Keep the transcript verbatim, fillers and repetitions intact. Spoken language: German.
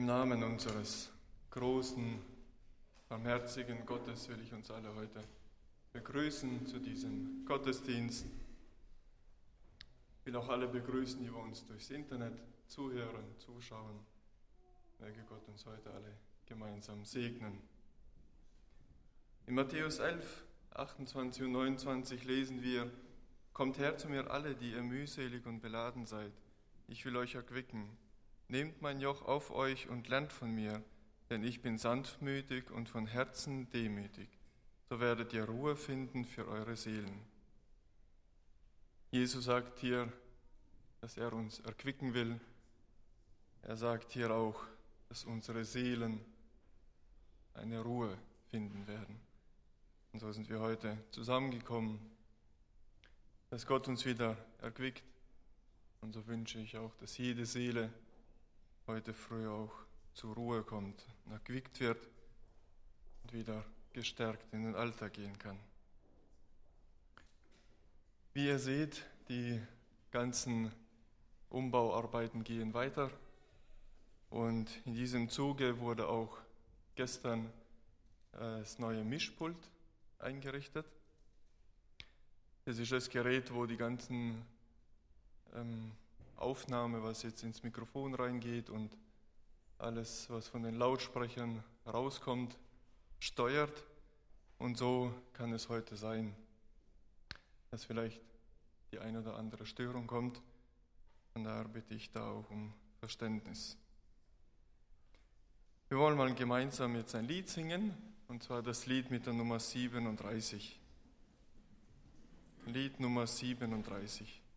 Namen unseres großen, barmherzigen Gottes will ich uns alle heute begrüßen zu diesem Gottesdienst. Ich will auch alle begrüßen, die wir uns durchs Internet zuhören, zuschauen. Möge Gott uns heute alle gemeinsam segnen. In Matthäus elf, achtundzwanzig und neunundzwanzig lesen wir: Kommt her zu mir alle, die ihr mühselig und beladen seid. Ich will euch erquicken. Nehmt mein Joch auf euch und lernt von mir, denn ich bin sanftmütig und von Herzen demütig. So werdet ihr Ruhe finden für eure Seelen. Jesus sagt hier, dass er uns erquicken will. Er sagt hier auch, dass unsere Seelen eine Ruhe finden werden. Und so sind wir heute zusammengekommen, dass Gott uns wieder erquickt. Und so wünsche ich auch, dass jede Seele heute früh auch zur Ruhe kommt, erquickt wird und wieder gestärkt in den Alltag gehen kann. Wie ihr seht, die ganzen Umbauarbeiten gehen weiter und in diesem Zuge wurde auch gestern das neue Mischpult eingerichtet. Das ist das Gerät, wo die ganzen ähm, Aufnahme, was jetzt ins Mikrofon reingeht und alles, was von den Lautsprechern rauskommt, steuert. Und so kann es heute sein, dass vielleicht die eine oder andere Störung kommt. Von daher bitte ich da auch um Verständnis. Wir wollen mal gemeinsam jetzt ein Lied singen, und zwar das Lied mit der Nummer siebenunddreißig. Lied Nummer siebenunddreißig.